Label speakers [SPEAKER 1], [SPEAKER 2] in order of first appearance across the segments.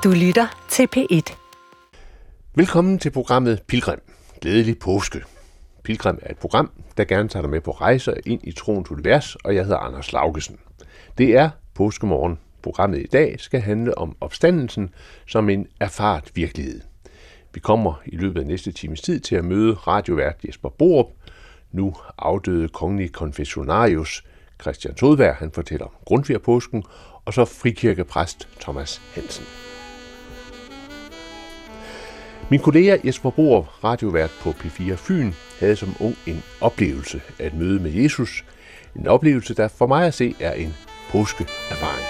[SPEAKER 1] Du lytter til P1.
[SPEAKER 2] Velkommen til programmet Pilgrim. Glædelig påske. Pilgrim er et program, der gerne tager dig med på rejser ind i troens univers, og jeg hedder Anders Laugesen. Det er påskemorgen. Programmet i dag skal handle om opstandelsen som en erfart virkelighed. Vi kommer i løbet af næste times tid til at møde radiovært Jesper Borup, nu afdøde kongelig konfessionarius Christian Todberg. Han fortæller om Grundtvig-påsken, og så frikirkepræst Thomas Hansen. Min kollega Jesper Borup, radiovært på P4 Fyn, havde som ung en oplevelse af et møde med Jesus. En oplevelse, der for mig at se er en påskeerfaring.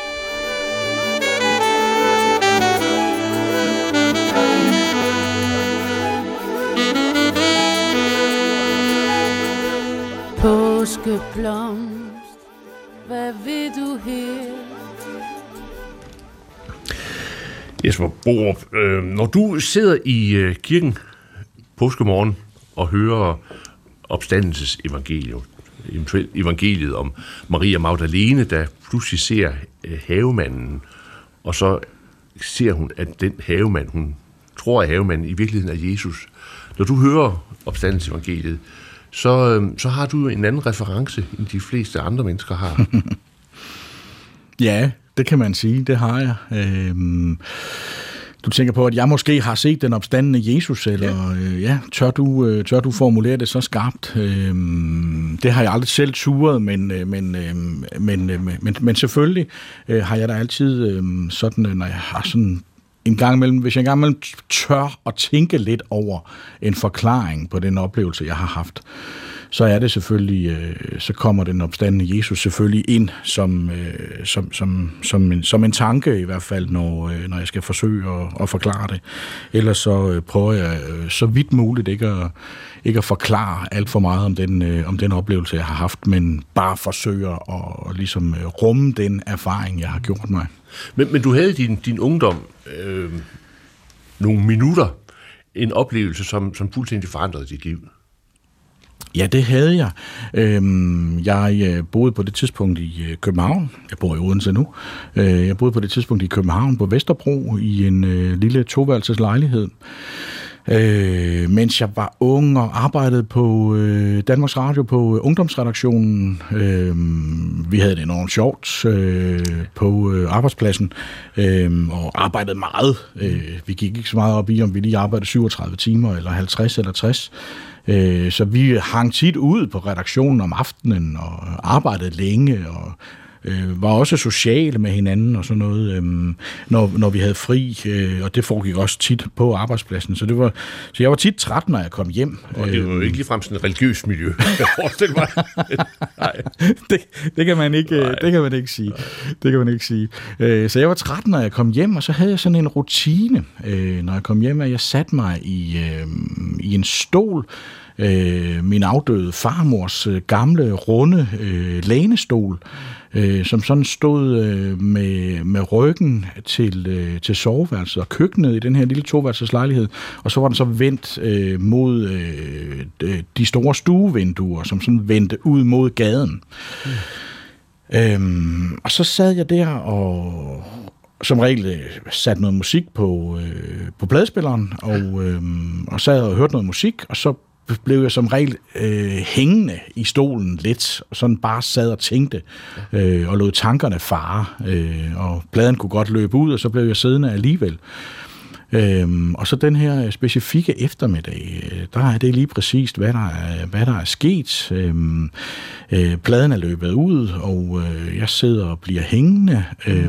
[SPEAKER 3] Påskeblomst, hvad vil du her?
[SPEAKER 2] Jesper Borup, når du sidder i kirken påskemorgen og hører opstandelsesevangeliet, eventuelt evangeliet om Maria Magdalene, der pludselig ser havemanden, og så ser hun, at den havemand, hun tror er havemanden, i virkeligheden er Jesus. Når du hører opstandelsesevangeliet, så har du en anden reference, end de fleste andre mennesker har.
[SPEAKER 4] Ja, det kan man sige, det har jeg. Du tænker på, at jeg måske har set den opstandende Jesus, eller tør du formulere det så skarpt? Det har jeg aldrig selv turet, men selvfølgelig har jeg da altid sådan, når jeg har sådan hvis jeg en gang imellem tør at tænke lidt over en forklaring på den oplevelse, jeg har haft, så er det selvfølgelig, så kommer den opstandende Jesus selvfølgelig ind som en tanke, i hvert fald, når jeg skal forsøge at forklare det. Ellers så prøver jeg så vidt muligt ikke at forklare alt for meget om den oplevelse, jeg har haft, men bare forsøger at ligesom rumme den erfaring, jeg har gjort mig.
[SPEAKER 2] Men du havde din ungdom nogle minutter, en oplevelse, som fuldstændig forandrede dit liv.
[SPEAKER 4] Ja, det havde jeg. Jeg boede på det tidspunkt i København. Jeg bor i Odense nu. Jeg boede på det tidspunkt i København på Vesterbro i en lille toværelseslejlighed. Mens jeg var ung og arbejdede på Danmarks Radio på ungdomsredaktionen. Vi havde det enormt sjovt på arbejdspladsen og arbejdede meget. Vi gik ikke så meget op i, om vi lige arbejdede 37 timer eller 50 eller 60. Så vi hang tit ud på redaktionen om aftenen og arbejdede længe og var også sociale med hinanden og sådan noget, når vi havde fri, og det foregik også tit på arbejdspladsen. Så jeg var tit træt, når jeg kom hjem.
[SPEAKER 2] Og det var jo ikke ligefrem sådan et religiøst miljø, jeg forestiller mig.
[SPEAKER 4] Nej, det kan man ikke, det kan man ikke sige. Det kan man ikke sige. Så jeg var træt, når jeg kom hjem, og så havde jeg sådan en rutine, når jeg kom hjem, at jeg satte mig i en stol, min afdøde farmors gamle, runde lænestol, som sådan stod med ryggen til soveværelset og køkkenet i den her lille toværelseslejlighed, og så var den så vendt mod de store stuevinduer, som sådan vendte ud mod gaden. Og så sad jeg der og som regel satte noget musik på pladespilleren, og sad og hørte noget musik, og så blev jeg som regel hængende i stolen lidt, og sådan bare sad og tænkte, og lod tankerne fare, og pladen kunne godt løbe ud, og så blev jeg siddende alligevel. Og så den her specifikke eftermiddag, der er det lige præcist, hvad der er sket. Pladen er løbet ud, og jeg sidder og bliver hængende,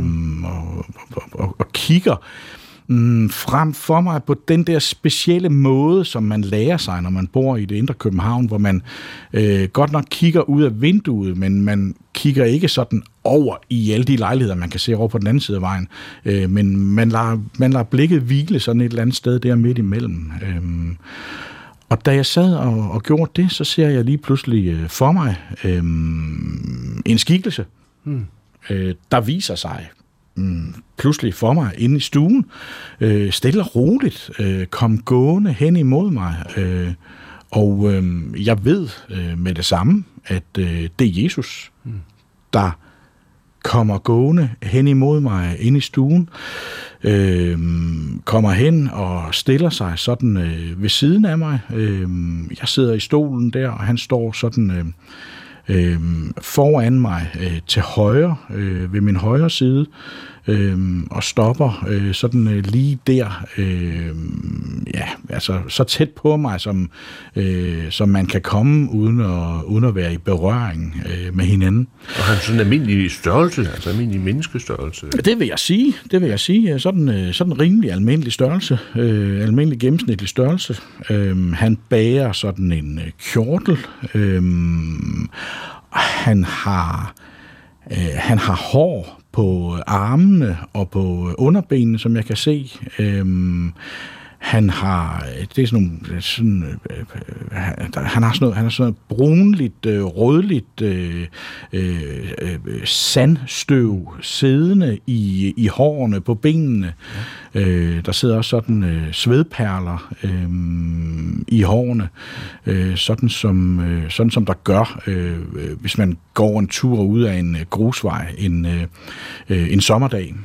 [SPEAKER 4] og kigger frem for mig på den der specielle måde, som man lærer sig, når man bor i det indre København, hvor man godt nok kigger ud af vinduet, men man kigger ikke sådan over i alle de lejligheder, man kan se over på den anden side af vejen. Men man lader blikket hvile sådan et eller andet sted der midt imellem. Og da jeg sad og gjorde det, så ser jeg lige pludselig for mig en skikkelse, der viser sig pludselig for mig inde i stuen, stille og roligt, kom gående hen imod mig, og jeg ved med det samme, at det er Jesus, der kommer gående hen imod mig ind i stuen, kommer hen og stiller sig sådan ved siden af mig. Jeg sidder i stolen der, og han står sådan foran mig til højre, ved min højre side, og stopper sådan lige der, altså så tæt på mig, som man kan komme, uden at være i berøring med hinanden.
[SPEAKER 2] Og han sådan en almindelig størrelse, altså almindelig menneskestørrelse?
[SPEAKER 4] Det vil jeg sige. Sådan rimelig almindelig størrelse, almindelig gennemsnitlig størrelse. Han bærer sådan en kjortel. Han har hår på armene og på underbenene, som jeg kan se. Han har sådan noget brunligt, rødligt sandstøv siddende i hårene på benene. Der sidder også sådan svedperler i hårene, sådan som der gør, hvis man går en tur ud af en grusvej en sommerdag.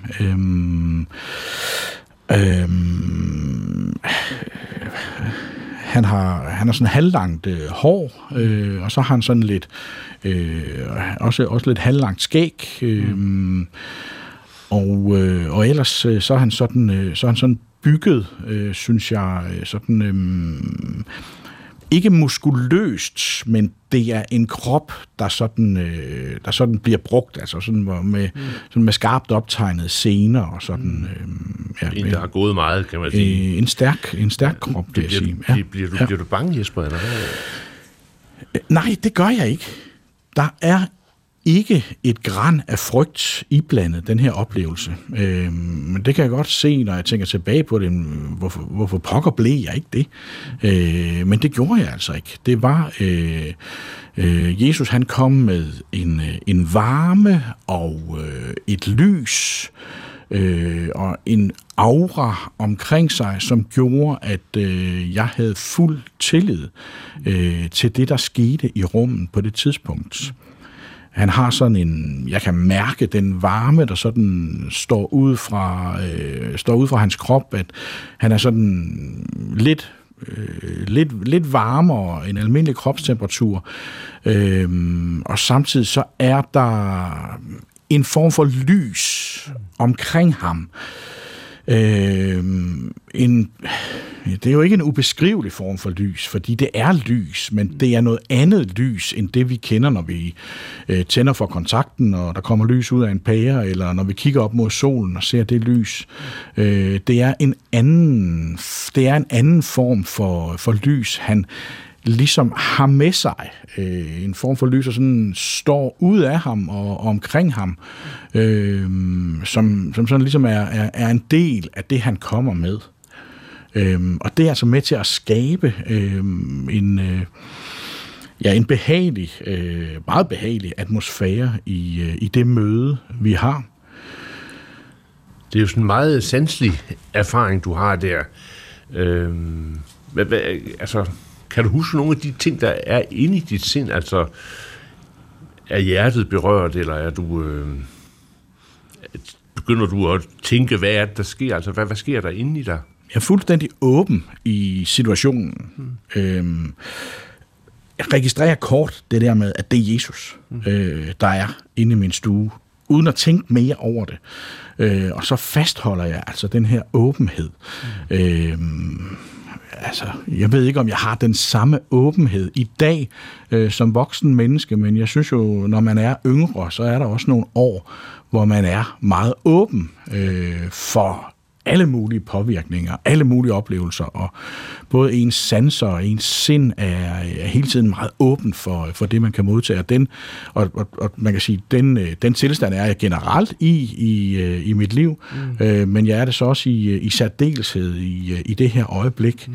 [SPEAKER 4] Han har sådan halvlangt hår, og så har han sådan lidt også lidt halvlangt skæg, og ellers så er han sådan bygget, synes jeg, sådan ikke muskuløst, men det er en krop, der sådan bliver brugt, altså sådan med skarpt optegnede sener og sådan.
[SPEAKER 2] En, der har gået meget, kan man sige.
[SPEAKER 4] En stærk krop, vil jeg sige.
[SPEAKER 2] Bliver du bange, Jesper, eller hvad?
[SPEAKER 4] Nej, det gør jeg ikke. Der er ikke et gran af frygt iblandet den her oplevelse. Men det kan jeg godt se, når jeg tænker tilbage på det. Hvorfor pokker blev jeg ikke det? Men det gjorde jeg altså ikke. Det var Jesus, han kom med en varme og et lys og en aura omkring sig, som gjorde, at jeg havde fuld tillid til det, der skete i rummet på det tidspunkt. Han har sådan jeg kan mærke den varme, der sådan står ud fra hans krop, at han er sådan lidt varmere end almindelig kropstemperatur, og samtidig så er der en form for lys omkring ham. Det er jo ikke en ubeskrivelig form for lys, fordi det er lys, men det er noget andet lys, end det vi kender, når vi tænder for kontakten, og der kommer lys ud af en pære, eller når vi kigger op mod solen og ser det lys. Det er en anden form for lys, han ligesom har med sig, en form for lys, og sådan står ud af ham og omkring ham, som sådan ligesom er en del af det, han kommer med. Og det er altså med til at skabe en behagelig, meget behagelig atmosfære i det møde, vi har.
[SPEAKER 2] Det er jo sådan en meget sanselig erfaring, du har der. Altså, kan du huske nogle af de ting, der er inde i dit sind? Altså, er hjertet berørt, eller er du... begynder du at tænke, hvad er det, der sker? Altså, hvad sker der inde i dig?
[SPEAKER 4] Jeg er fuldstændig åben i situationen. Jeg registrerer kort det der med, at det er Jesus, der er inde i min stue, uden at tænke mere over det. Og så fastholder jeg altså den her åbenhed. Altså, jeg ved ikke, om jeg har den samme åbenhed i dag som voksen menneske, men jeg synes jo, når man er yngre, så er der også nogle år, hvor man er meget åben for alle mulige påvirkninger, alle mulige oplevelser, og både ens sanser og ens sind er hele tiden meget åben for det, man kan modtage. Og man kan sige, den tilstand er jeg generelt i mit liv, men jeg er det så også i særdeleshed i det her øjeblik.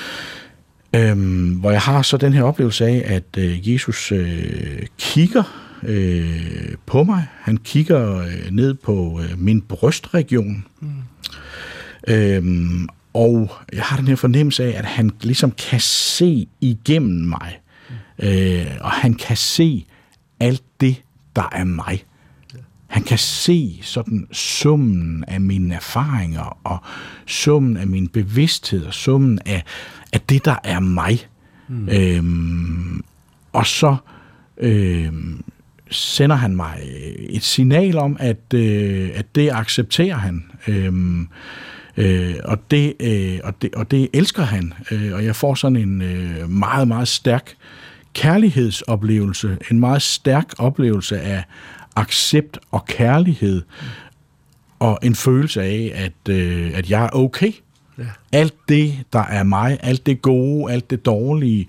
[SPEAKER 4] Hvor jeg har så den her oplevelse af, at Jesus kigger på mig. Han kigger ned på min brystregion. Og jeg har den her fornemmelse af, at han ligesom kan se igennem mig. Og han kan se alt det, der er mig. Han kan se sådan summen af mine erfaringer, og summen af min bevidsthed, og summen af det, der er mig. Og så sender han mig et signal om, at det accepterer han. Og det elsker han. Og jeg får sådan en meget, meget stærk kærlighedsoplevelse, en meget stærk oplevelse af accept og kærlighed, og en følelse af, at jeg er okay. Ja. Alt det, der er mig, alt det gode, alt det dårlige,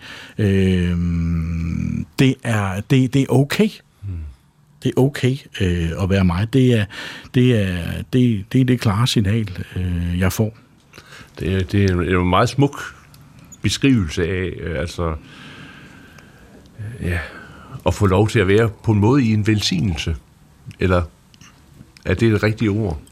[SPEAKER 4] det er okay. Det er okay at være mig. Det er det klare signal, jeg får.
[SPEAKER 2] Det er en meget smuk beskrivelse af, at få lov til at være på en måde i en velsignelse. Eller er det et rigtigt ord?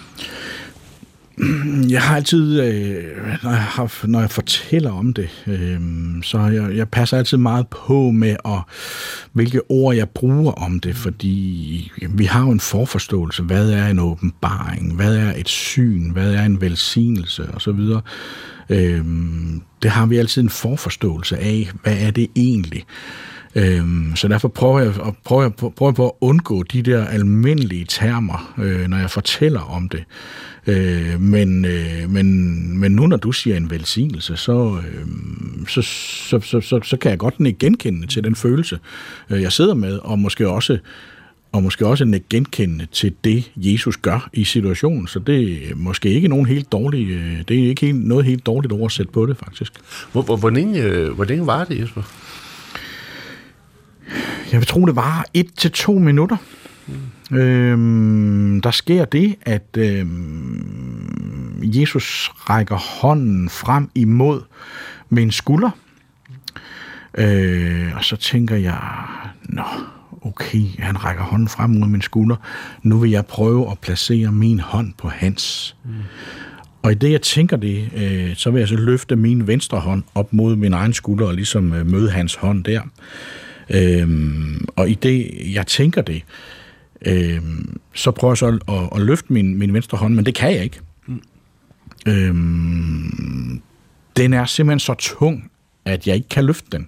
[SPEAKER 4] Jeg har altid, når jeg fortæller om det, så jeg passer altid meget på med, hvilke ord jeg bruger om det, fordi vi har jo en forforståelse. Hvad er en åbenbaring? Hvad er et syn? Hvad er en velsignelse? Og så videre. Det har vi altid en forforståelse af. Hvad er det egentlig? Så derfor prøver jeg på at undgå de der almindelige termer, når jeg fortæller om det. Men nu, når du siger en velsignelse, så kan jeg godt genkende til den følelse, jeg sidder med, og måske også genkende til det, Jesus gør i situationen. Så det er måske ikke nogen helt dårlig, det er ikke noget helt dårligt oversæt på det, faktisk.
[SPEAKER 2] Hvordan var det, Jesper?
[SPEAKER 4] Jeg vil tro, det var 1-2 minutter. Der sker det, at Jesus rækker hånden frem imod min skulder. Og så tænker jeg, okay, han rækker hånden frem mod min skulder. Nu vil jeg prøve at placere min hånd på hans. Og i det, jeg tænker det, så vil jeg så løfte min venstre hånd op mod min egen skulder og ligesom møde hans hånd der. Og i det, jeg tænker det, så prøver jeg så at løfte min venstre hånd, men det kan jeg ikke. Den er simpelthen så tung, at jeg ikke kan løfte den.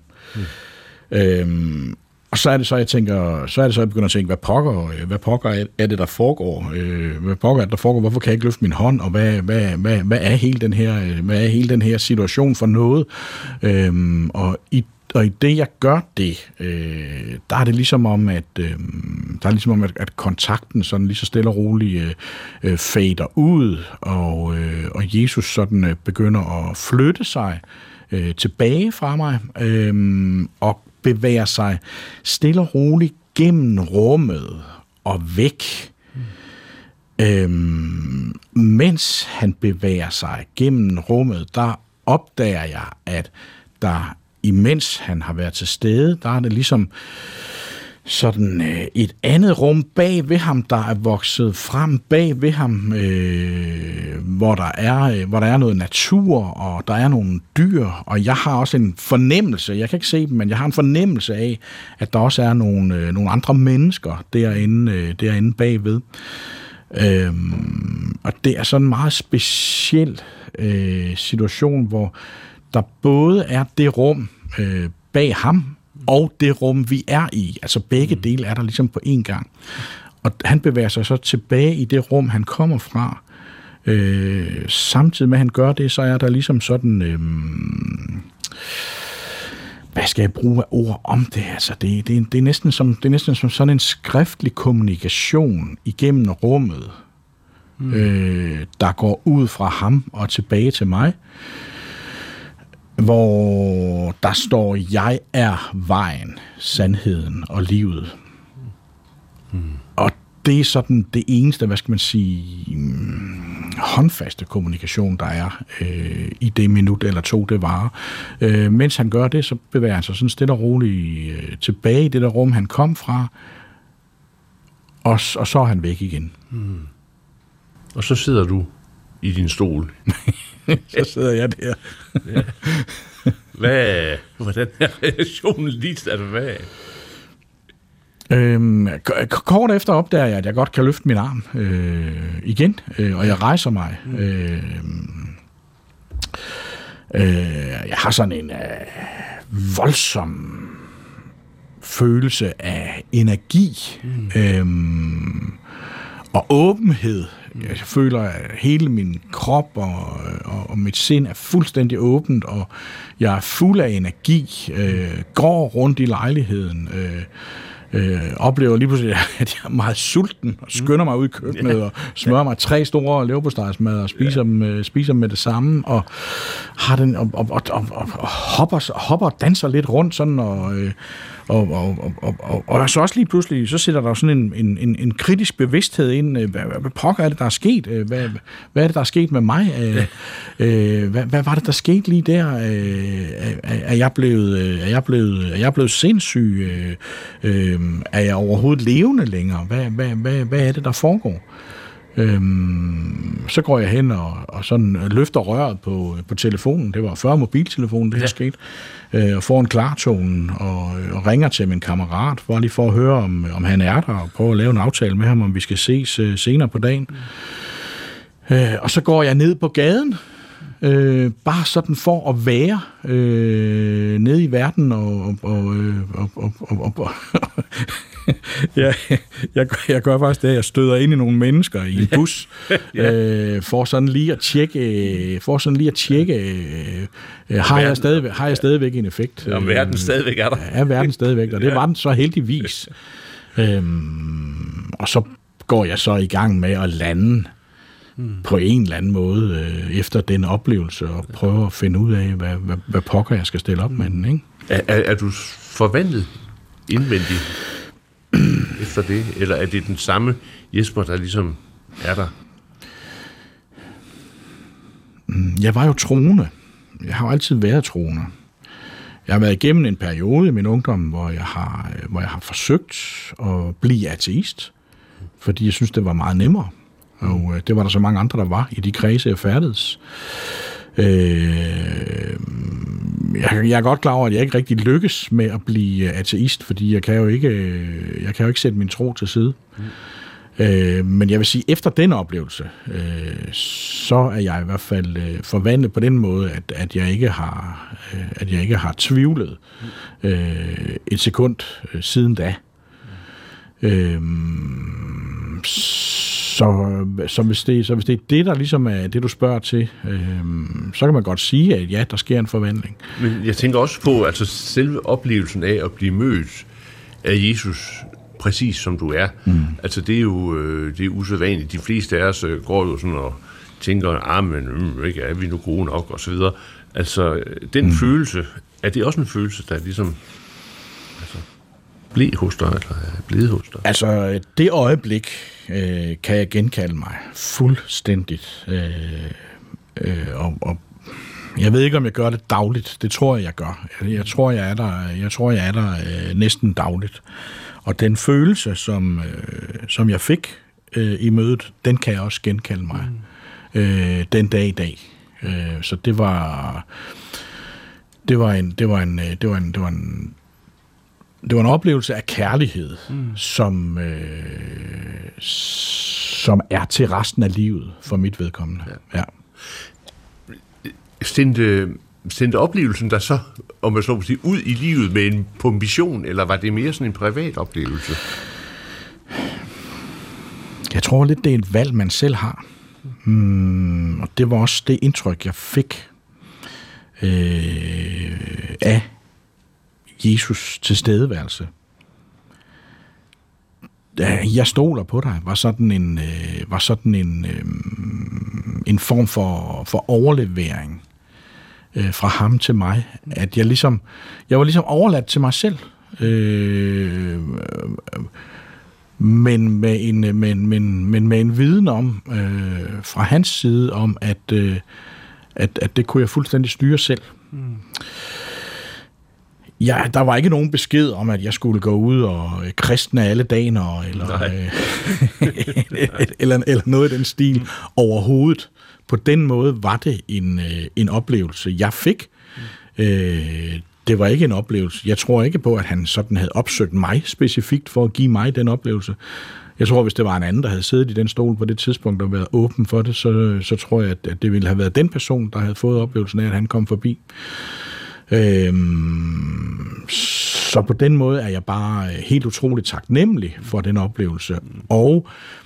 [SPEAKER 4] Og så er det så, jeg begynder at tænke, hvad pokker er det, der foregår? Hvad pokker er det, der foregår? Hvorfor kan jeg ikke løfte min hånd? Og hvad er hele den her situation for noget? Og i det, jeg gør det, der er det ligesom om, at kontakten sådan lige så stille og roligt fader ud, og Jesus sådan begynder at flytte sig tilbage fra mig, og bevæger sig stille og roligt gennem rummet og væk. Mens han bevæger sig gennem rummet, der opdager jeg, at der imens han har været til stede, der er det ligesom sådan et andet rum bag ved ham, der er vokset frem bag ved ham, hvor der er noget natur, og der er nogle dyr, og jeg har også en fornemmelse, jeg kan ikke se dem, men jeg har en fornemmelse af, at der også er nogle andre mennesker derinde bagved. Og det er sådan en meget speciel situation, hvor der både er det rum bag ham, og det rum, vi er i. Altså begge dele er der ligesom på én gang. Og han bevæger sig så tilbage i det rum, han kommer fra. Samtidig med, at han gør det, så er der ligesom sådan... hvad skal jeg bruge af ord om det? Altså, det er næsten som sådan en skriftlig kommunikation igennem rummet, der går ud fra ham og tilbage til mig, hvor der står, jeg er vejen, sandheden og livet. Og det er sådan det eneste, hvad skal man sige, håndfaste kommunikation, der er i det minut eller to, det varer. Mens han gør det, så bevæger han sig sådan stille og roligt tilbage i det der rum, han kom fra, og så er han væk igen.
[SPEAKER 2] Og så sidder du i din stol.
[SPEAKER 4] Så sidder jeg der.
[SPEAKER 2] Hvordan er reaktionen lige? Altså, hvad?
[SPEAKER 4] Kort efter opdager jeg, at jeg godt kan løfte min arm igen, og jeg rejser mig. Jeg har sådan en voldsom følelse af energi og åbenhed. Jeg føler, at hele min krop og mit sind er fuldstændig åbent, og jeg er fuld af energi, går rundt i lejligheden, oplever lige pludselig, at jeg er meget sulten, og skynder mig ud i køkkenet, og smører mig 3 store leverpostejsmad, og spiser med det samme, og har den, og hopper og danser lidt rundt, sådan, og så også lige pludselig, så sætter der sådan en kritisk bevidsthed ind. Hvad pokker er det, der er sket? Hvad er det, der er sket med mig? Hvad var det, der skete lige der? Er jeg blevet sindssyg? Er jeg overhovedet levende længere? Hvad er det, der foregår? Så går jeg hen og sådan løfter røret på telefonen. Det var før mobiltelefonen, det her skete. Og får en klartone og ringer til min kammerat, for lige for at høre, om han er der, og prøve at lave en aftale med ham, om vi skal ses senere på dagen. Og så går jeg ned på gaden, bare sådan for at være nede i verden og jeg gør faktisk det, at jeg støder ind i nogle mennesker i en bus, for sådan lige at tjekke, har jeg stadigvæk en effekt.
[SPEAKER 2] Om verden stadigvæk er der.
[SPEAKER 4] Ja, verden stadigvæk, og det var den så heldigvis. Og så går jeg så i gang med at lande på en eller anden måde efter den oplevelse, og prøve at finde ud af, hvad pokker jeg skal stille op med den, ikke?
[SPEAKER 2] Er du forvandlet indvendigt efter det, eller er det den samme Jesper, der ligesom er der?
[SPEAKER 4] Jeg var jo troende. Jeg har jo altid været troende. Jeg har været igennem en periode i min ungdom, hvor jeg har forsøgt at blive ateist, fordi jeg synes, det var meget nemmere. Og det var der så mange andre, der var i de kredse, jeg færdedes. Jeg er godt klar over, at jeg ikke rigtig lykkes med at blive ateist, fordi jeg kan jo ikke sætte min tro til side. Men jeg vil sige, efter den oplevelse, så er jeg i hvert fald forvandlet på den måde, at jeg ikke har tvivlet et sekund siden da. Så hvis det er det, der ligesom er det, du spørger til, så kan man godt sige, at ja, der sker en forvandling.
[SPEAKER 2] Men jeg tænker også på, altså selve oplevelsen af at blive mødt af Jesus, præcis som du er. Altså det er jo det er usædvanligt. De fleste af os går jo sådan og tænker, men ikke er vi nu gode nok, og så videre. Altså den følelse, er det også en følelse, der ligesom blev hos dig, eller er blevet hos dig? Altså
[SPEAKER 4] det øjeblik kan jeg genkalde mig fuldstændigt. Og jeg ved ikke, om jeg gør det dagligt. Det tror jeg gør. Jeg tror, jeg er der næsten dagligt. Og den følelse, som jeg fik i mødet, den kan jeg også genkalde mig den dag i dag. Så det var en oplevelse af kærlighed, som er til resten af livet for mit vedkommende. Ja.
[SPEAKER 2] Sendte oplevelsen der så, om man så må sige, ud i livet på en mission, eller var det mere sådan en privat oplevelse?
[SPEAKER 4] Jeg tror lidt, det er et valg, man selv har. Og det var også det indtryk, jeg fik af Jesus tilstedeværelse. Jeg stoler på dig, var sådan en form for overlevering fra ham til mig, at jeg var ligesom overladt til mig selv, men med en viden om fra hans side om, at det kunne jeg fuldstændig styre selv. Ja, der var ikke nogen besked om, at jeg skulle gå ud og kristne alle daner, eller noget i den stil overhovedet. På den måde var det en oplevelse, jeg fik. det var ikke en oplevelse. Jeg tror ikke på, at han sådan havde opsøgt mig specifikt for at give mig den oplevelse. Jeg tror, hvis det var en anden, der havde siddet i den stol på det tidspunkt og været åben for det, så tror jeg, at det ville have været den person, der havde fået oplevelsen af, at han kom forbi. Så på den måde er jeg bare helt utroligt taknemmelig for den oplevelse. Og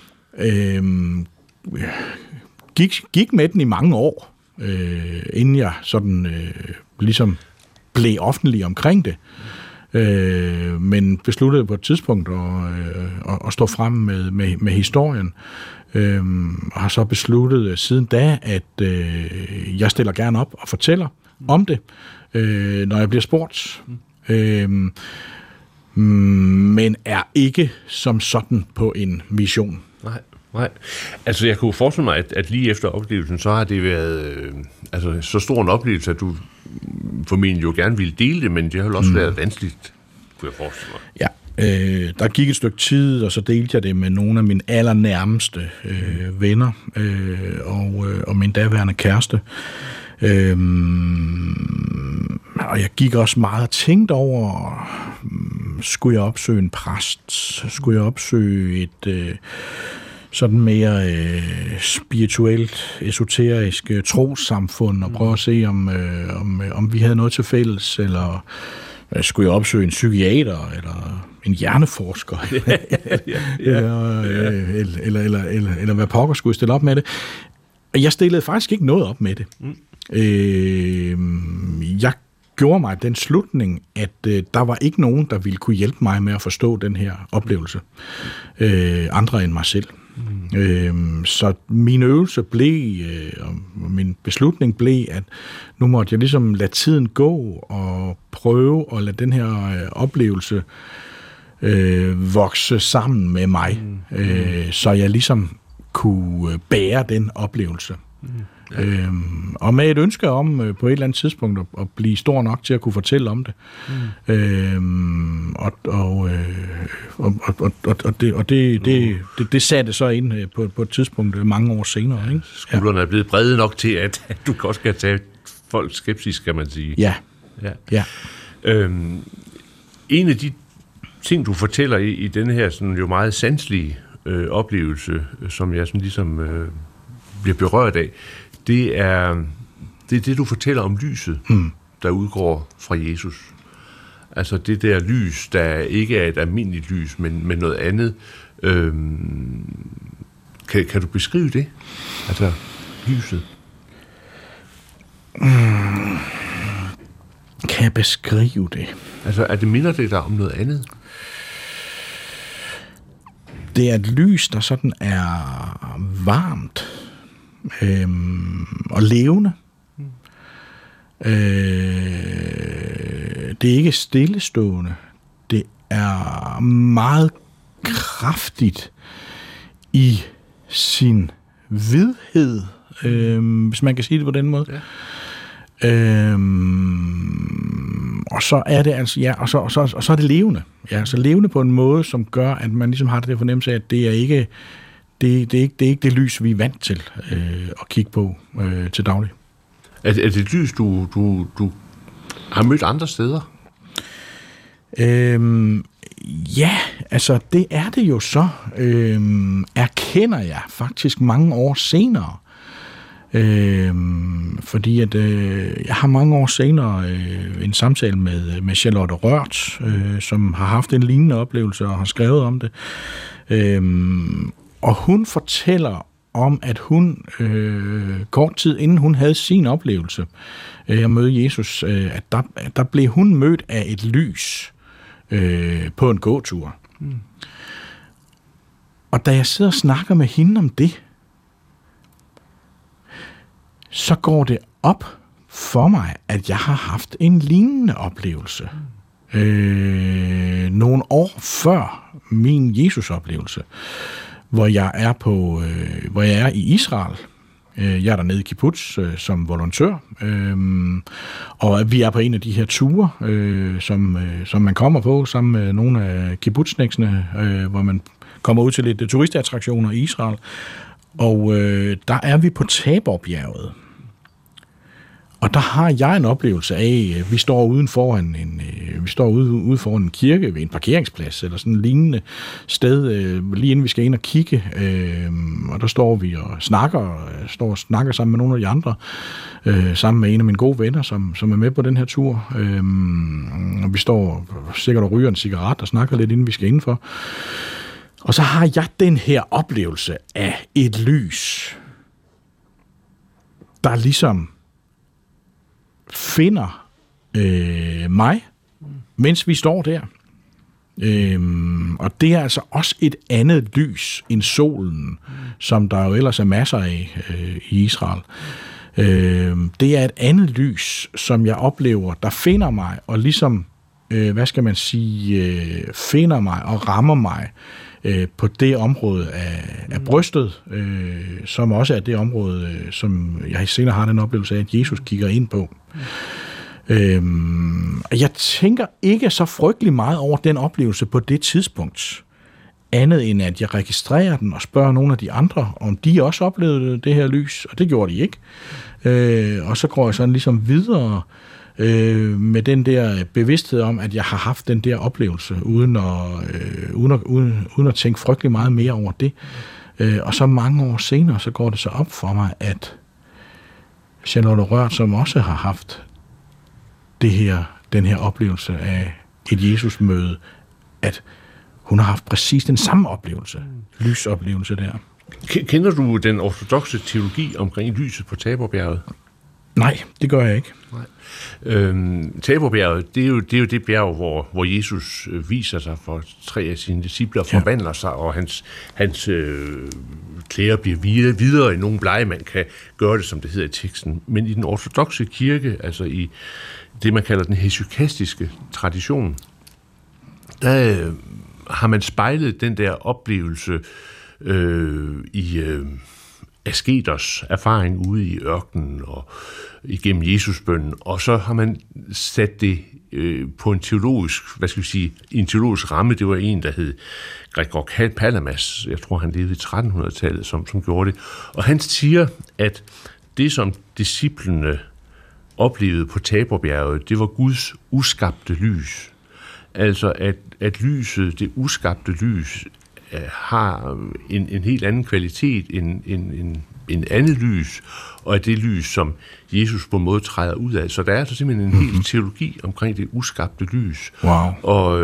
[SPEAKER 4] gik med den i mange år, inden jeg sådan ligesom blev offentlig omkring det. Men besluttede på et tidspunkt at stå frem med historien. Og har så besluttet siden da, at jeg stiller gerne op og fortæller om det, når jeg bliver spurgt. Men er ikke som sådan på en mission.
[SPEAKER 2] Nej. Altså, jeg kunne forestille mig, at lige efter oplevelsen, så har det været så stor en oplevelse, at du formentlig jo gerne ville dele det, men det har jo også været vanskeligt, kunne jeg forestille mig.
[SPEAKER 4] Ja, der gik et stykke tid, og så delte jeg det med nogle af mine allernærmeste venner og min daværende kæreste. Og jeg gik også meget og tænkte over, skulle jeg opsøge en præst? Skulle jeg opsøge et sådan mere spirituelt, esoterisk trossamfund og prøve at se, om vi havde noget til fælles, eller skulle jeg opsøge en psykiater, eller en hjerneforsker, eller hvad pokker skulle jeg stille op med det. Jeg stillede faktisk ikke noget op med det. Jeg gjorde mig den slutning, at der var ikke nogen, der ville kunne hjælpe mig med at forstå den her oplevelse. Andre end mig selv. Så min øvelse blev, og min beslutning blev, at nu måtte jeg ligesom lade tiden gå og prøve at lade den her oplevelse vokse sammen med mig, så jeg ligesom kunne bære den oplevelse. Og med et ønske om på et eller andet tidspunkt at blive stor nok til at kunne fortælle om det. Det satte så ind på et tidspunkt mange år senere. Ikke?
[SPEAKER 2] Skuldrene er blevet brede nok til, at du også kan tage folks skepsis, kan man sige.
[SPEAKER 4] Ja.
[SPEAKER 2] En af de ting, du fortæller i denne her sådan jo meget sanselige oplevelse, som jeg sådan ligesom bliver berørt af, det er det, du fortæller om lyset, der udgår fra Jesus. Altså det der lys, der ikke er et almindeligt lys, men noget andet. Kan du beskrive det? Altså lyset?
[SPEAKER 4] Kan jeg beskrive det?
[SPEAKER 2] Altså, minder det dig om noget andet?
[SPEAKER 4] Det er et lys, der sådan er varmt og levende. Det er ikke stillestående. Det er meget kraftigt i sin hvidhed, hvis man kan sige det på den måde. Ja. Og så er det altså, og så er det levende. Ja, så levende på en måde, som gør, at man ligesom har det der fornemmelse af, at det er ikke det lys, vi er vant til at kigge på til daglig.
[SPEAKER 2] Er det et lys, du har mødt andre steder?
[SPEAKER 4] Ja, altså det er det jo så, erkender jeg faktisk mange år senere. Fordi at jeg har mange år senere en samtale med Charlotte Rørt, som har haft en lignende oplevelse og har skrevet om det. Og hun fortæller om, at hun kort tid inden hun havde sin oplevelse at møde Jesus, at der blev hun mødt af et lys på en gåtur. Og da jeg sidder og snakker med hende om det, så går det op for mig, at jeg har haft en lignende oplevelse. Nogle år før min Jesus-oplevelse, hvor jeg er i Israel. Jeg er dernede i kibbutz som volontør, og vi er på en af de her ture, som man kommer på sammen med nogle af kibbutzniksene, hvor man kommer ud til lidt turistattraktioner i Israel. Og der er vi på Taborbjerget. Og der har jeg en oplevelse af, at vi står ude foran en kirke ved en parkeringsplads, eller sådan et lignende sted, lige inden vi skal ind og kigge. Og der står vi og snakker sammen med nogle af de andre, sammen med en af mine gode venner, som er med på den her tur. Og vi står sikkert og ryger en cigaret og snakker lidt, inden vi skal indenfor. Og så har jeg den her oplevelse af et lys, der ligesom finder mig, mens vi står der. Og det er altså også et andet lys end solen, som der jo ellers er masser af i Israel. Det er et andet lys, som jeg oplever, der finder mig, og ligesom, finder mig og rammer mig på det område af brystet, som også er det område, som jeg senere har den oplevelse af, at Jesus kigger ind på. Jeg tænker ikke så frygtelig meget over den oplevelse på det tidspunkt, andet end at jeg registrerer den og spørger nogle af de andre, om de også oplevede det her lys, og det gjorde de ikke. Og så går jeg sådan ligesom videre med den der bevidsthed om, at jeg har haft den der oplevelse, uden at tænke frygtelig meget mere over det. Og så mange år senere, så går det så op for mig, at Charlotte Rørt, som også har haft den her oplevelse af et Jesus-møde, at hun har haft præcis den samme oplevelse, lysoplevelse der.
[SPEAKER 2] Kender du den ortodokse teologi omkring lyset på Taborbjerget?
[SPEAKER 4] Nej, det gør jeg ikke.
[SPEAKER 2] Taborbjerget, det er jo det bjerg, hvor Jesus viser sig for 3 af sine discipler, forvandler sig, og hans klæder bliver videre i nogle blege. Man kan gøre det, som det hedder i teksten. Men i den ortodokse kirke, altså i det, man kalder den hesykastiske tradition, der har man spejlet den der oplevelse i asketers erfaring ude i ørkenen og igennem Jesusbønnen, og så har man sat det på en teologisk, en teologisk ramme. Det var en, der hed Gregor Palamas, jeg tror han levede i 1300-tallet, som gjorde det, og han siger, at det som disciplene oplevede på Taborbjerget, det var Guds uskabte lys. Altså at lyset, det uskabte lys, har en helt anden kvalitet end andet lys, og at det lys, som Jesus på en måde træder ud af. Så der er altså simpelthen en hel teologi omkring det uskabte lys.
[SPEAKER 4] Wow. Og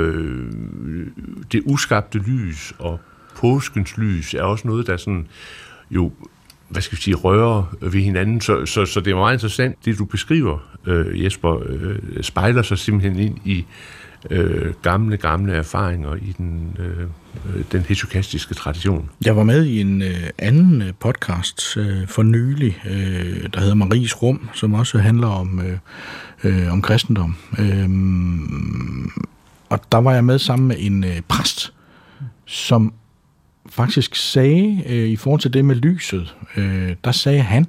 [SPEAKER 2] det uskabte lys og påskens lys er også noget, der sådan jo, rører ved hinanden. Så det er meget interessant, det du beskriver, Jesper, spejler sig simpelthen ind i gamle erfaringer i den hesykastiske tradition.
[SPEAKER 4] Jeg var med i en anden podcast for nylig, der hedder Maries Rum, som også handler om kristendom. Og der var jeg med sammen med en præst, som faktisk sagde, i forhold til det med lyset, der sagde han,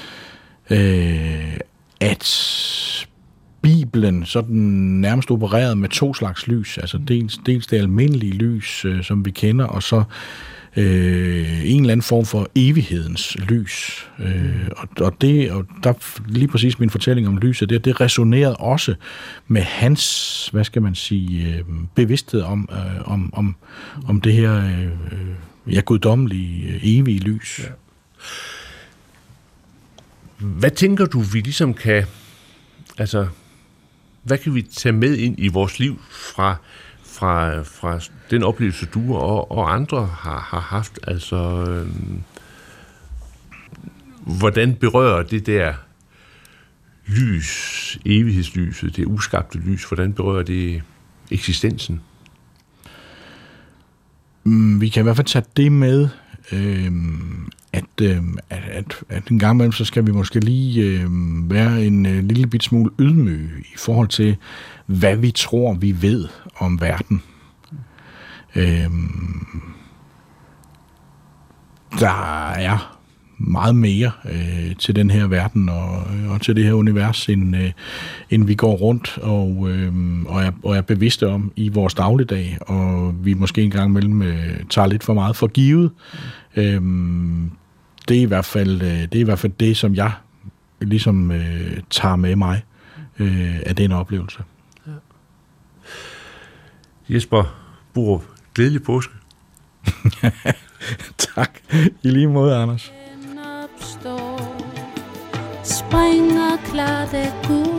[SPEAKER 4] at Bibelen sådan nærmest opereret med 2 slags lys, altså dels det almindelige lys, som vi kender, og så en eller anden form for evighedens lys. Og der lige præcis min fortælling om lyset, det resonerede også med hans, bevidsthed om det her guddommelige, evige lys. Ja.
[SPEAKER 2] Hvad tænker du, vi ligesom kan, altså, hvad kan vi tage med ind i vores liv fra den oplevelse, du og andre har haft? Altså, hvordan berører det der lys, evighedslyset, det uskabte lys, hvordan berører det eksistensen?
[SPEAKER 4] Vi kan i hvert fald tage det med, at en gang imellem, så skal vi måske lige være en lille bit smule ydmyge i forhold til, hvad vi tror, vi ved om verden. Der er meget mere til den her verden og til det her univers, end vi går rundt og er bevidste om i vores dagligdag, og vi måske en gang imellem tager lidt for meget for givet. Det er i hvert fald det, som jeg ligesom tager med mig af den oplevelse.
[SPEAKER 2] Ja. Jesper Borup, glædelig påske.
[SPEAKER 4] Tak. I lige måde, Anders.
[SPEAKER 3] Springer klart af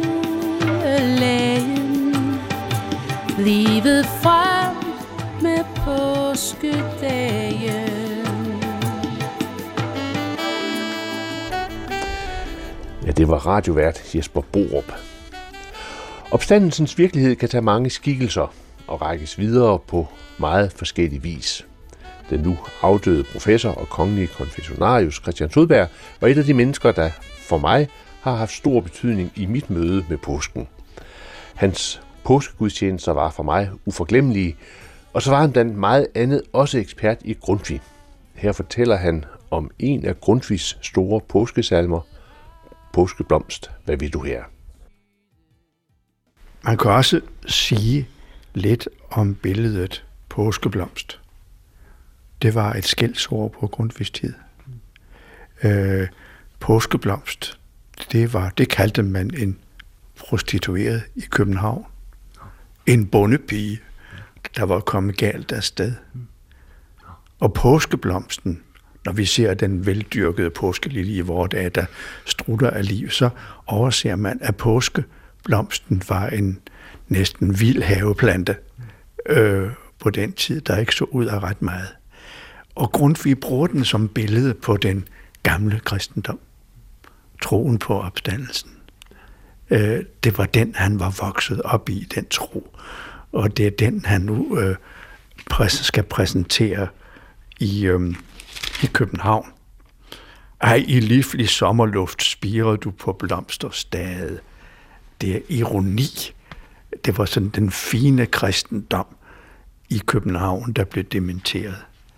[SPEAKER 3] guldlægen, livet frem med påskedagen.
[SPEAKER 2] Ja, det var radiovært Jesper Borup. Opstandelsens virkelighed kan tage mange skikkelser og rækkes videre på meget forskellig vis. Den nu afdøde professor og kongelige konfessionarius Christian Sodberg var et af de mennesker, der for mig har haft stor betydning i mit møde med påsken. Hans påskegudstjenester var for mig uforglemmelige, og så var han blandt meget andet også ekspert i Grundtvig. Her fortæller han om en af Grundtvigs store påskesalmer, Påskeblomst, hvad vil du her?
[SPEAKER 1] Man kan også sige lidt om billedet påskeblomst. Det var et skældsord på Grundtvigs tid. Påskeblomst, det kaldte man en prostitueret i København. En bondepige, der var kommet galt af sted. Og påskeblomsten, når vi ser den veldyrkede påskelilje i vore dage, der strutter af liv, så overser man, at påskeblomsten var en næsten vild haveplante på den tid, der ikke så ud af ret meget. Og Grundtvig bruger den som billede på den gamle kristendom. Troen på opstandelsen. Det var den, han var vokset op i, den tro. Og det er den, han nu skal præsentere i København. Ej, i livlig sommerluft spirer du på blomsterstade. Det er ironi. Det var sådan den fine kristendom i København, der blev dementeret.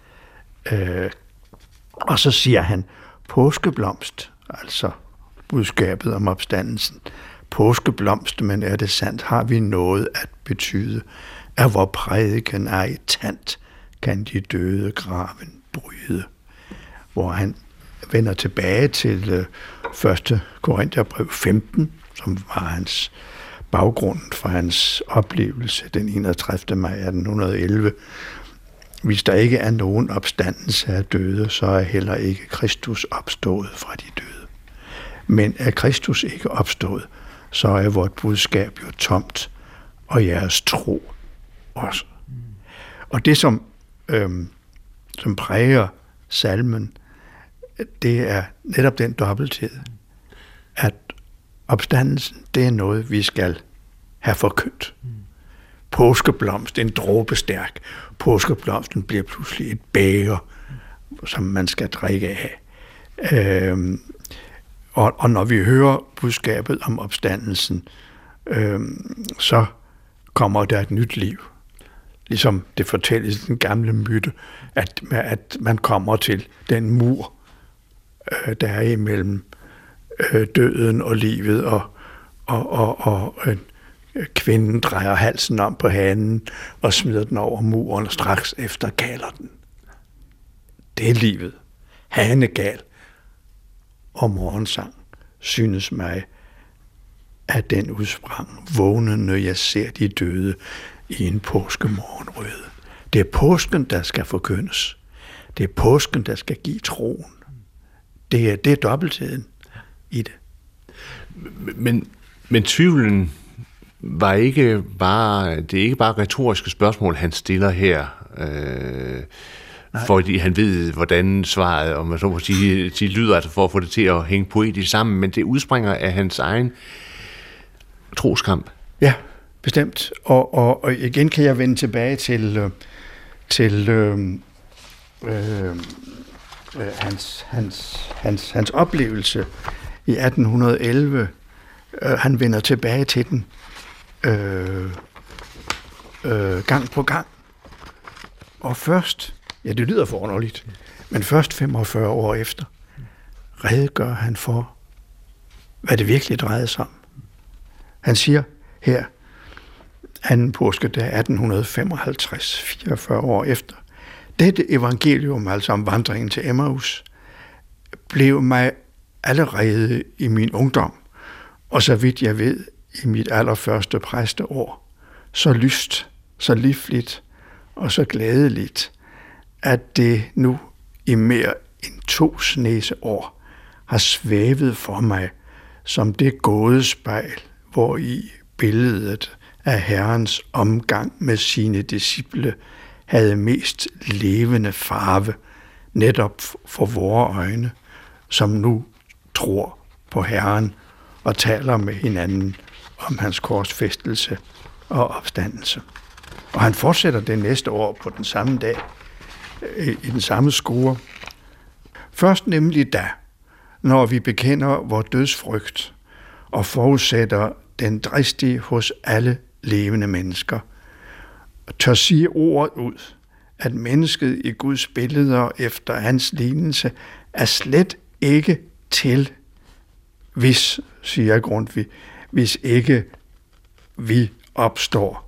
[SPEAKER 1] Og så siger han, påskeblomst, altså budskabet om opstandelsen. Påskeblomst, men er det sandt, har vi noget at betyde, at hvor prædiken er i tant, kan de døde graven bryde. Hvor han vender tilbage til 1. Korintherbrev 15, som var hans baggrund for hans oplevelse den 31. maj 1811. Hvis der ikke er nogen opstandelse af døde, så er heller ikke Kristus opstået fra de døde. Men er Kristus ikke opstået, så er vort budskab jo tomt, og jeres tro også. Og det, som præger salmen, det er netop den dobbelthed, at opstandelsen, det er noget, vi skal have forkyndt. Påskeblomst, en dråbestærk. Påskeblomsten bliver pludselig et bæger, som man skal drikke af. Og når vi hører budskabet om opstandelsen, så kommer der et nyt liv. Ligesom det fortælles i den gamle myte, at man kommer til den mur, der er imellem døden og livet, og kvinden drejer halsen om på hanen og smider den over muren, og straks efter galer den. Det er livet. Hanegal og morgensang synes mig, at den udsprang vågne, når jeg ser de døde i en påskemorgenrøde. Det er påsken, der skal forkyndes. Det er påsken, der skal give troen. Det er dobbeltheden i det.
[SPEAKER 2] Men tvivlen var ikke bare, det er ikke bare retoriske spørgsmål, han stiller her, fordi han ved, hvordan svaret, om man så må sige lyder, altså for at få det til at hænge poetisk sammen, men det udspringer af hans egen troskamp.
[SPEAKER 1] Ja, bestemt. Og igen kan jeg vende tilbage til hans oplevelse i 1811. Han vender tilbage til den gang på gang. Og først, ja, det lyder forunderligt, men først 45 år efter, redegør han for, hvad det virkelig drejede sig om. Han siger her, anden påskedag 1855, 44 år efter, dette evangelium, altså om vandringen til Emmaus, blev mig allerede i min ungdom, og så vidt jeg ved, i mit allerførste præsteår, så lyst, så livligt og så glædeligt, at det nu i mere end 2 sneseår har svævet for mig som det gådespejl, hvor i billedet af Herrens omgang med sine disciple havde mest levende farve, netop for vore øjne, som nu tror på Herren og taler med hinanden om hans korsfæstelse og opstandelse. Og han fortsætter det næste år på den samme dag, i den samme skue. Først nemlig da, når vi bekender vor dødsfrygt og forudsætter den dristige hos alle levende mennesker, tør sige ordet ud, at mennesket i Guds billeder efter hans lignelse er slet ikke til, hvis, siger Grundtvig, hvis ikke vi opstår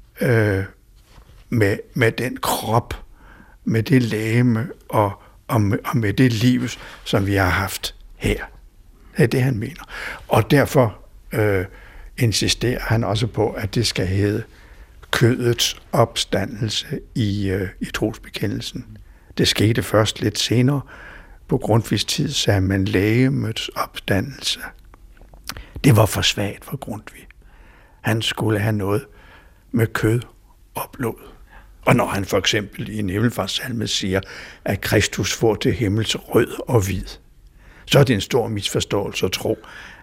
[SPEAKER 1] med den krop, med det legeme og med det liv, som vi har haft her. Det er det, han mener. Og derfor insisterer han også på, at det skal hedde kødets opstandelse i trosbekendelsen. Det skete først lidt senere. På Grundtvigs tid sagde man legemets opstandelse. Det var for svagt for Grundtvig. Han skulle have noget med kød og blod. Og når han for eksempel i en himmelfartssalme siger, at Kristus får til himmels rød og hvid, så er det en stor misforståelse at tro,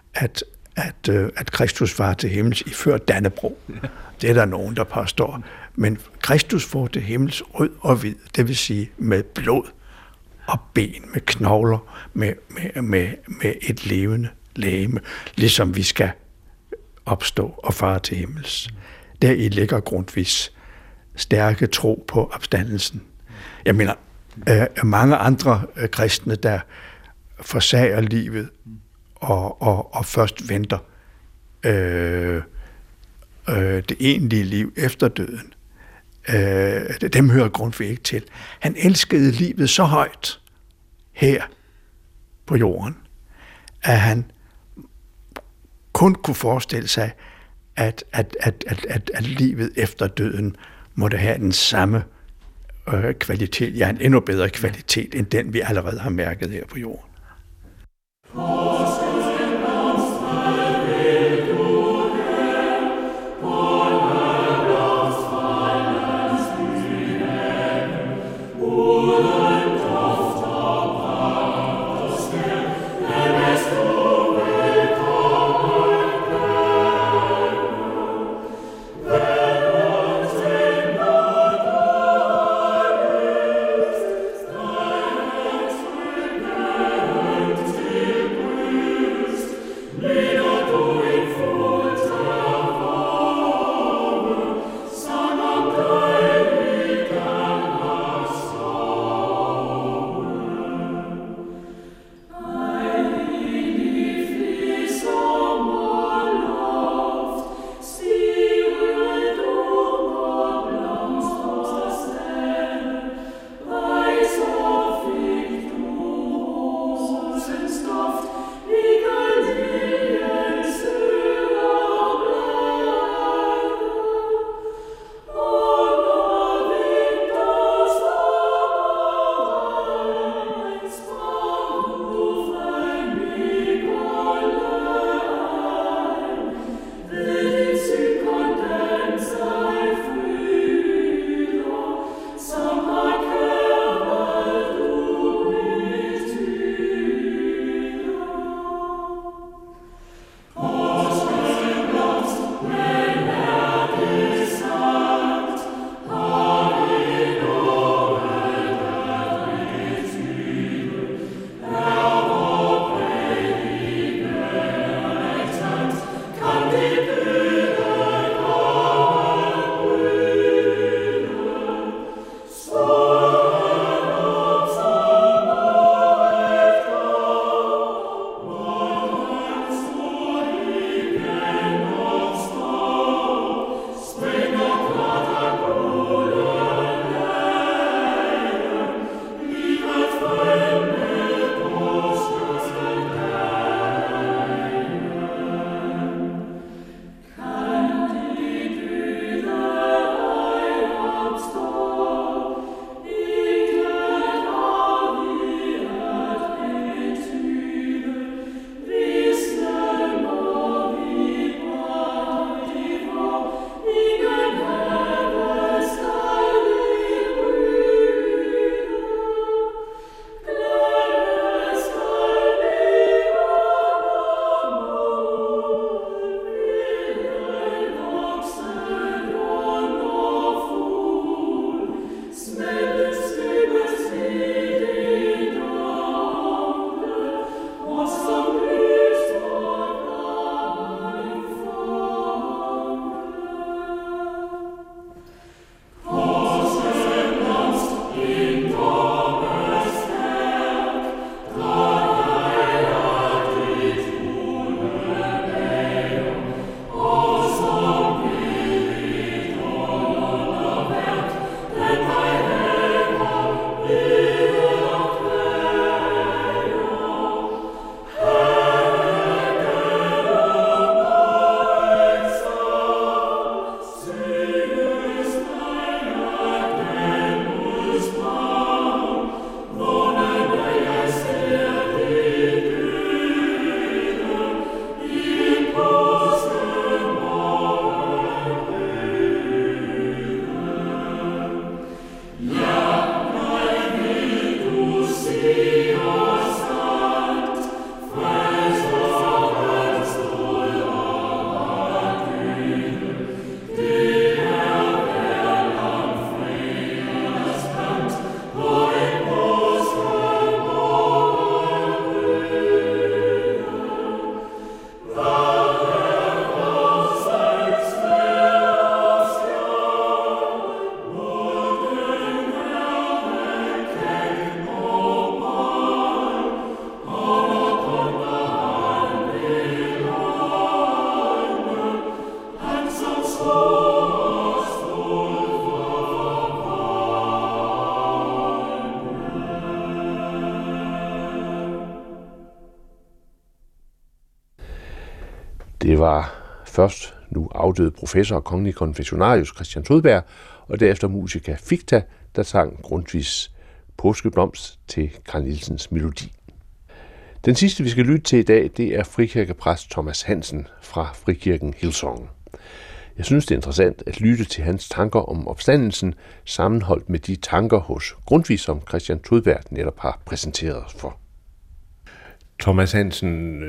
[SPEAKER 1] at Kristus var til himmels iført Dannebrog. Det er der nogen, der påstår. Men Kristus får til himmels rød og hvid, det vil sige med blod og ben, med knogler, med et levende legeme, ligesom vi skal opstå og fare til himmels. Deri ligger Grundtvigs stærke tro på opstandelsen. Jeg mener, mange andre kristne, der forsager livet og først venter det egentlige liv efter døden, dem hører Grundtvig ikke til. Han elskede livet så højt her på jorden, at han kun kunne forestille sig, at livet efter døden måtte have den samme kvalitet, ja, en endnu bedre kvalitet, end den vi allerede har mærket her på jorden.
[SPEAKER 2] Det var først nu afdøde professor og kongelig konfessionarius Christian Todberg, og derefter musica ficta, der sang Grundtvigs Påskeblomst til Carl Nielsens melodi. Den sidste, vi skal lytte til i dag, det er frikirkepræst Thomas Hansen fra Frikirken Hillsong. Jeg synes, det er interessant at lytte til hans tanker om opstandelsen, sammenholdt med de tanker hos Grundtvig, som Christian Todberg netop har præsenteret os for. Thomas Hansen,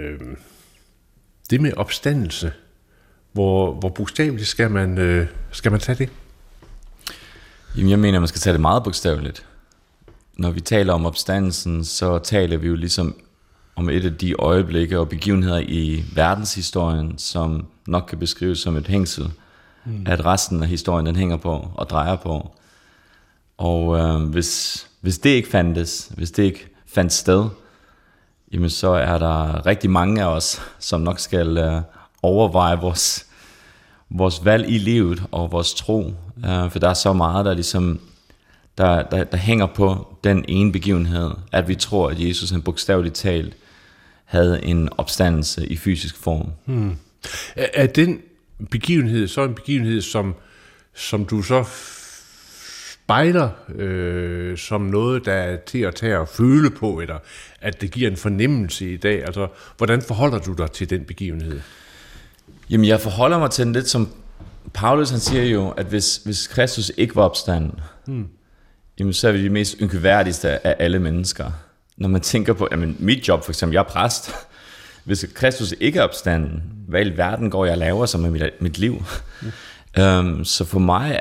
[SPEAKER 2] det med opstandelse, hvor bogstaveligt skal man tage det?
[SPEAKER 5] Jamen, jeg mener, man skal tage det meget bogstaveligt. Når vi taler om opstandelsen, så taler vi jo ligesom om et af de øjeblikke og begivenheder i verdenshistorien, som nok kan beskrives som et hængsel, at resten af historien den hænger på og drejer på. Og hvis det ikke fandtes, hvis det ikke fandt sted, jamen så er der rigtig mange af os, som nok skal overveje vores valg i livet og vores tro. For der er så meget, der ligesom der hænger på den ene begivenhed, at vi tror, at Jesus han bogstaveligt talt havde en opstandelse i fysisk form.
[SPEAKER 2] Er den begivenhed så en begivenhed, som du så spejler som noget, der er til at tage og føle på, eller at det giver en fornemmelse i dag? Altså, hvordan forholder du dig til den begivenhed?
[SPEAKER 5] Jamen, jeg forholder mig til den lidt som Paulus, han siger jo, at hvis Kristus ikke var opstanden, jamen, så er vi de mest ynkeværdigste af alle mennesker. Når man tænker på, jamen, mit job for eksempel, jeg er præst. Hvis Kristus ikke er opstanden, hvad i verden går jeg og laver så med mit liv? Så for mig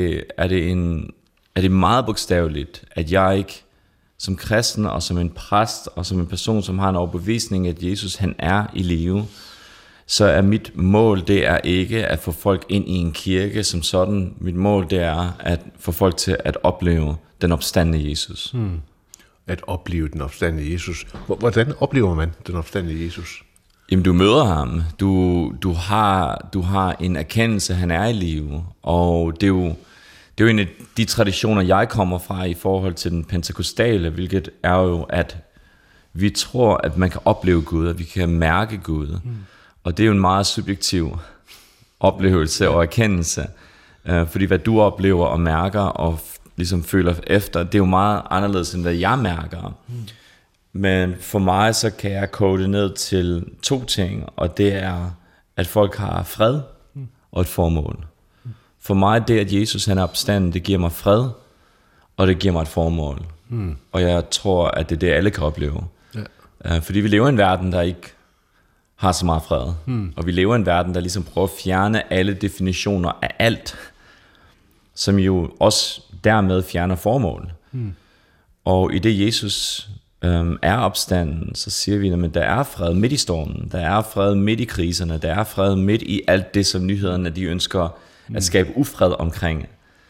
[SPEAKER 5] er det meget bogstaveligt, at jeg ikke som kristen og som en præst og som en person, som har en overbevisning, at Jesus han er i live, så er mit mål, det er ikke at få folk ind i en kirke som sådan. Mit mål, det er at få folk til at opleve den opstandne Jesus.
[SPEAKER 2] At opleve den opstandne Jesus. Hvordan oplever man den opstandne Jesus?
[SPEAKER 5] Jamen, du møder ham. Du har en erkendelse, han er i live. Og det er jo en af de traditioner, jeg kommer fra i forhold til den pentekostale, hvilket er jo, at vi tror, at man kan opleve Gud, at vi kan mærke Gud. Og det er jo en meget subjektiv oplevelse og erkendelse. Fordi hvad du oplever og mærker og ligesom føler efter, det er jo meget anderledes, end hvad jeg mærker. Men for mig, så kan jeg koge det ned til 2 ting, og det er, at folk har fred og et formål. For mig, det at Jesus han er opstanden, det giver mig fred, og det giver mig et formål. Og jeg tror, at det er det, alle kan opleve. Fordi vi lever i en verden, der ikke har så meget fred. Og vi lever i en verden, der ligesom prøver at fjerne alle definitioner af alt, som jo også dermed fjerner formål. Og i det Jesus er opstanden, så siger vi, at der er fred midt i stormen, der er fred midt i kriserne, der er fred midt i alt det, som nyhederne de ønsker at skabe ufred omkring.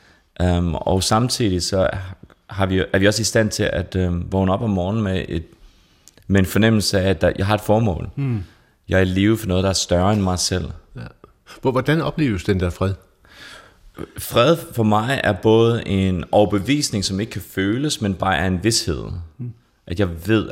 [SPEAKER 5] Og samtidig så er vi også i stand til at vågne op om morgenen med en fornemmelse af, at jeg har et formål. Jeg er i live for noget, der er større end mig selv.
[SPEAKER 2] Ja. Hvordan opleves den der fred?
[SPEAKER 5] Fred for mig er både en overbevisning, som ikke kan føles, men bare er en vished. At jeg ved,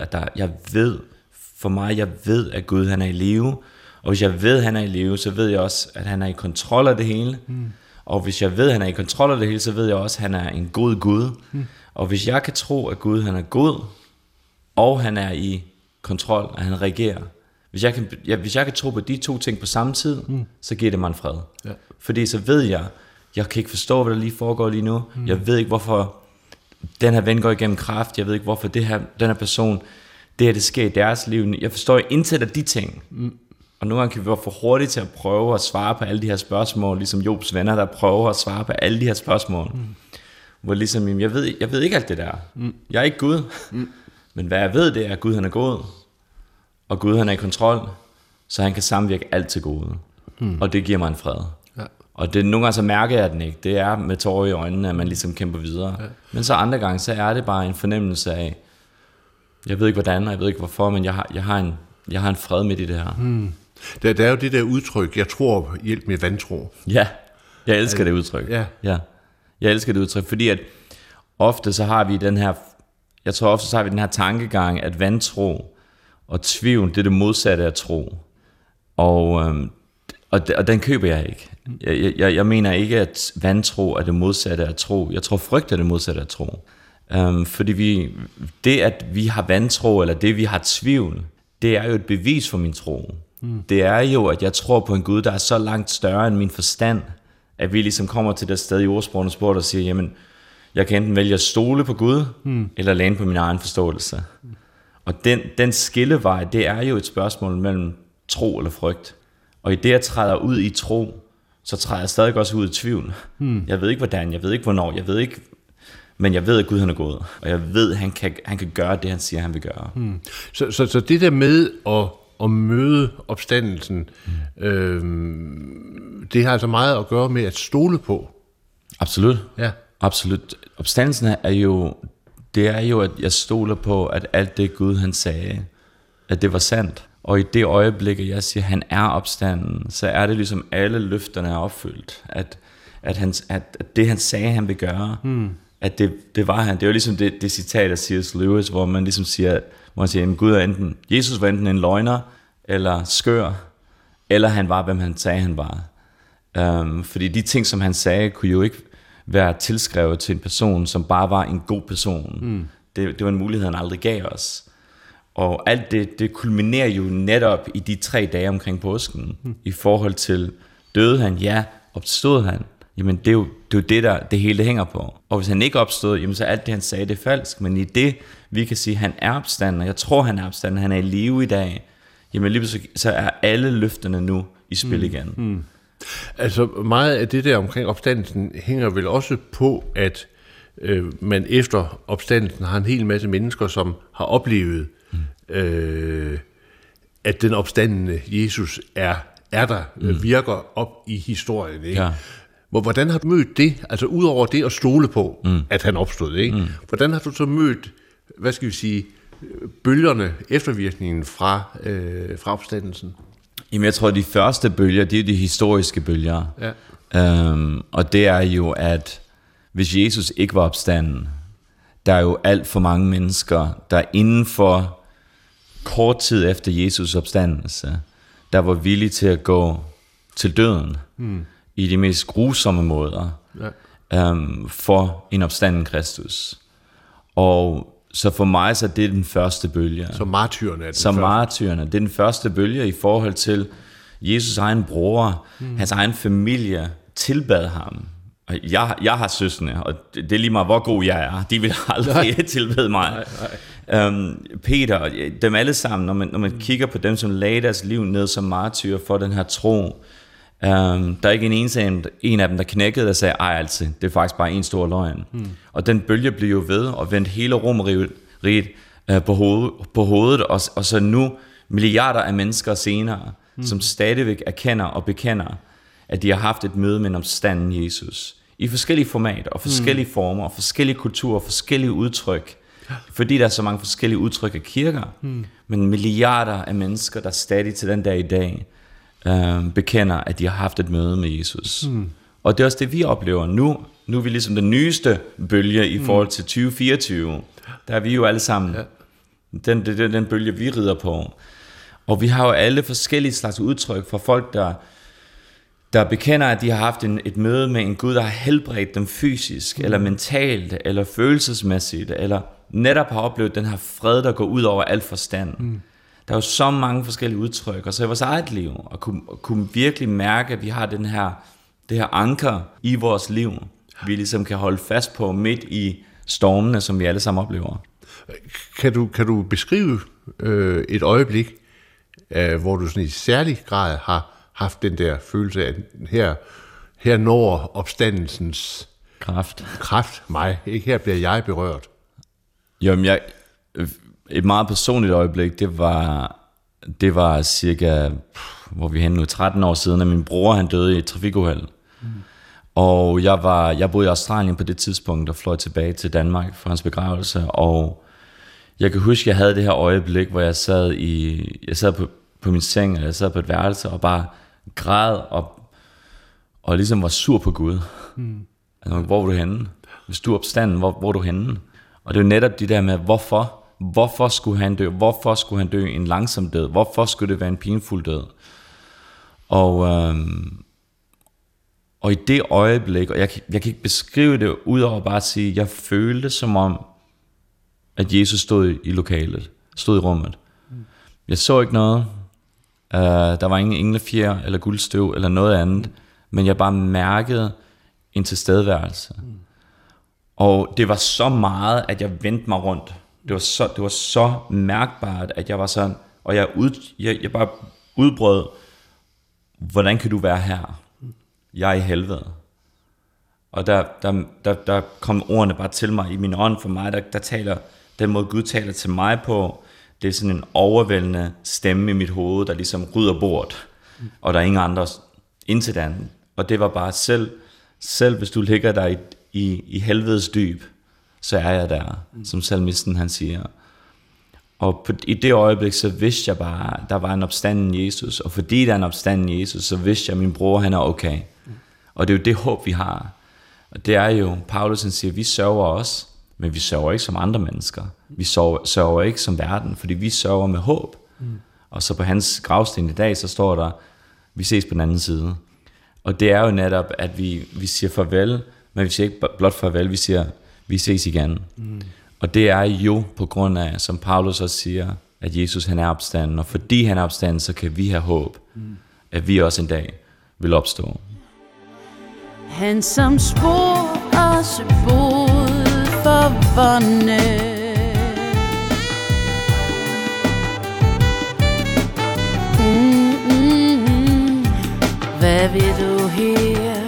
[SPEAKER 5] jeg ved, at Gud han er i live. Og hvis jeg ved, at han er i live, så ved jeg også, at han er i kontrol af det hele. Og hvis jeg ved, at han er i kontrol af det hele, så ved jeg også, at han er en god Gud. Og hvis jeg kan tro, at Gud han er god, og han er i kontrol, og han regerer. Hvis jeg kan tro på de 2 ting på samme tid, så giver det mig en fred. Ja. Fordi så ved jeg kan ikke forstå, hvad der lige foregår lige nu. Jeg ved ikke, hvorfor den her ven går igennem kræft. Jeg ved ikke, hvorfor den her person, det sker i deres liv. Jeg forstår intet af de ting. Og nogle gange kan vi være for hurtigt til at prøve at svare på alle de her spørgsmål, ligesom Jobs venner, der prøver at svare på alle de her spørgsmål. Hvor ligesom, jeg ved ikke alt det der. Jeg er ikke Gud. Men hvad jeg ved, det er, at Gud han er god. Og Gud han er i kontrol, så han kan samvirke alt til gode. Og det giver mig en fred. Ja. Og det nogle gange så mærker jeg den ikke. Det er med tårer i øjnene, at man ligesom kæmper videre. Ja. Men så andre gange, så er det bare en fornemmelse af, jeg ved ikke hvordan, og jeg ved ikke hvorfor, men jeg har en fred midt i det her.
[SPEAKER 2] Der er jo det der udtryk, jeg tror, hjælp med vantro.
[SPEAKER 5] Ja, jeg elsker det udtryk. Ja. Jeg elsker det udtryk, fordi at ofte så har vi den her tankegang, at vantro og tvivl, det er det modsatte af tro. Og Og den køber jeg ikke. Jeg mener ikke, at vantro er det modsatte af tro. Jeg tror, frygt er det modsatte af tro. Fordi det, at vi har vantro, eller det, vi har tvivl, det er jo et bevis for min tro. Det er jo, at jeg tror på en Gud, der er så langt større end min forstand, at vi ligesom kommer til det sted i ordsprogenes sport og siger, jamen, jeg kan enten vælge at stole på Gud, eller læne på min egen forståelse. Og den skillevej, det er jo et spørgsmål mellem tro eller frygt. Og i det, jeg træder ud i tro, så træder jeg stadig også ud i tvivl. Jeg ved ikke, hvordan, jeg ved ikke, hvornår, jeg ved ikke, men jeg ved, at Gud han er god. Og jeg ved, at han kan gøre det, han siger, han vil gøre.
[SPEAKER 2] Så det der med at møde opstandelsen, det har altså meget at gøre med at stole på.
[SPEAKER 5] Absolut.
[SPEAKER 2] Ja.
[SPEAKER 5] Absolut. Opstandelsen er jo, at jeg stoler på, at alt det Gud han sagde, at det var sandt. Og i det øjeblik, at jeg siger, at han er opstanden, så er det ligesom alle løfterne er opfyldt. At det han sagde, han vil gøre, at det var han. Det er jo ligesom det citat af C.S. Lewis, hvor man ligesom siger, at Gud er Jesus var enten en løgner, eller skør, eller han var, hvem han sagde, han var. Fordi de ting, som han sagde, kunne jo ikke være tilskrevet til en person, som bare var en god person. Det var en mulighed, han aldrig gav os. Og alt det kulminerer jo netop i de 3 dage omkring påsken, i forhold til, døde han, ja, opstod han, jamen det er jo det, der det hele hænger på. Og hvis han ikke opstod, jamen så alt det, han sagde, det er falsk. Men i det, vi kan sige, han er opstanden, og jeg tror, han er opstanden, han er i live i dag, jamen lige så er alle løfterne nu i spil igen.
[SPEAKER 2] Altså meget af det der omkring opstandelsen hænger vel også på, at man efter opstandelsen har en hel masse mennesker, som har oplevet, at den opstandende Jesus er der, virker op i historien. Ikke?
[SPEAKER 5] Ja.
[SPEAKER 2] Hvordan har du mødt det? Altså udover det at stole på, at han opstod, ikke? Hvordan har du så mødt, hvad skal vi sige, bølgerne, eftervirkningen fra opstandelsen?
[SPEAKER 5] Jamen jeg tror, de første bølger, det er de historiske bølger.
[SPEAKER 2] Ja.
[SPEAKER 5] Og det er jo, at hvis Jesus ikke var opstanden, der er jo alt for mange mennesker, der inden for kort tid efter Jesus opstandelse, der var villige til at gå til døden i de mest grusomme måder for en opstanden Kristus. Og så for mig, så det er den første bølge.
[SPEAKER 2] Så martyrerne er den
[SPEAKER 5] første. Martyrerne, det er den første bølge i forhold til Jesus' egen bror, hans egen familie tilbad ham. Jeg har søskende, og det er lige meget, hvor god jeg er. De vil aldrig tilbede mig. Nej. Peter, dem alle sammen, når man kigger på dem, som lagde deres liv ned som martyrer for den her tro, der er ikke en af dem, der knækkede og sagde, altså, det er faktisk bare en stor løgn. Og den bølge blev jo ved og vendte hele Romerriget på hovedet, og så nu milliarder af mennesker senere, som stadigvæk erkender og bekender, at de har haft et møde med en opstanden Jesus. I forskellige formater, og forskellige former, og forskellige kulturer, forskellige udtryk. Fordi der er så mange forskellige udtryk af kirker, men milliarder af mennesker, der stadig til den dag i dag, bekender, at de har haft et møde med Jesus. Og det er også det, vi oplever nu. Nu er vi ligesom den nyeste bølge i forhold til 2024. Der er vi jo alle sammen. Den bølge, vi rider på. Og vi har jo alle forskellige slags udtryk fra folk, der bekender, at de har haft et møde med en Gud, der har helbredt dem fysisk, eller mentalt, eller følelsesmæssigt, eller netop har oplevet den her fred, der går ud over al forstand. Der er jo så mange forskellige udtryk, og så i vores eget liv, og kunne virkelig mærke, at vi har det her anker i vores liv, vi ligesom kan holde fast på midt i stormene, som vi alle sammen oplever.
[SPEAKER 2] Kan du beskrive et øjeblik, hvor du sådan i særlig grad har haft den der følelse af, at her når opstandelsens kraft mig, ikke? Her bliver jeg berørt.
[SPEAKER 5] Jamen, et meget personligt øjeblik, det var cirka, hvor vi henne nu, 13 år siden, at min bror han døde i et trafikuheld. Og jeg boede i Australien på det tidspunkt, og fløj tilbage til Danmark for hans begravelse, og jeg kan huske, jeg havde det her øjeblik, hvor jeg sad på min seng, og jeg sad på et værelse, og bare græd, og ligesom var sur på Gud. Altså, hvor er du henne? Hvis du er opstanden, hvor er du henne? Og det er jo netop de der med, hvorfor skulle han dø? Hvorfor skulle han dø en langsom død? Hvorfor skulle det være en pinfuld død? Og i det øjeblik, og jeg kan ikke beskrive det, udover bare at sige, jeg følte som om, at Jesus stod i lokalet, stod i rummet. Jeg så ikke noget. Der var ingen englefjer eller guldstøv eller noget andet, men jeg bare mærkede en tilstedeværelse. Og det var så meget, at jeg vendte mig rundt. Det var så mærkbart, at jeg var sådan, og jeg bare udbrød, hvordan kan du være her? Jeg er i helvede. Og der kom ordene bare til mig i min ånd. For mig, der taler, den måde Gud taler til mig på, det er sådan en overvældende stemme i mit hoved, der ligesom rydder bordet. Og der er ingen andre indtil den. Og det var bare selv hvis du ligger der i helvedes dyb, så er jeg der, som salmisten han siger. Og i det øjeblik, så vidste jeg bare, der var en opstanden Jesus. Og fordi der er en opstanden Jesus, så vidste jeg, at min bror, han er okay. Og det er jo det håb, vi har. Og det er jo, Paulus han siger, vi sørger også, men vi sørger ikke som andre mennesker. Vi sørger ikke som verden, fordi vi sørger med håb. Og så på hans gravsten i dag, så står der, vi ses på den anden side. Og det er jo netop, at vi siger farvel, men vi siger ikke blot farvel, vi siger, vi ses igen. Og det er jo på grund af, som Paulus også siger, at Jesus han er opstanden. Og fordi han er opstanden, så kan vi have håb, at vi også en dag vil opstå.
[SPEAKER 3] Han som spor også boede for vonde. Hvad vil du her?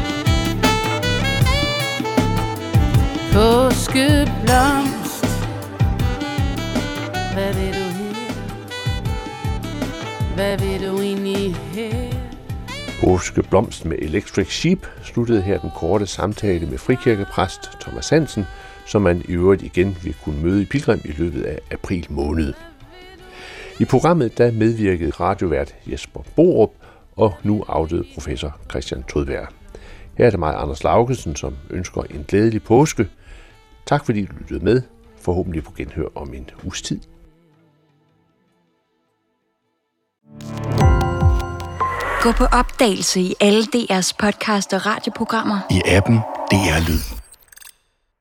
[SPEAKER 3] Påskeblomst. Hvad vil du her? Hvad vil du egentlig her?
[SPEAKER 2] Påskeblomst med Electric Sheep sluttede her den korte samtale med frikirkepræst Thomas Hansen, som man i øvrigt igen vil kunne møde i Pilgrim i løbet af april måned. I programmet der medvirkede radiovært Jesper Borup og nu afdøde professor Christian Todberg. Her er det mig, Anders Laugesen, som ønsker en glædelig påske. Tak fordi du lyttede med. Forhåbentlig på genhør om en uges tid.
[SPEAKER 6] Gå på opdagelse i alle DR's podcast og radioprogrammer.
[SPEAKER 7] I appen DR Lyd.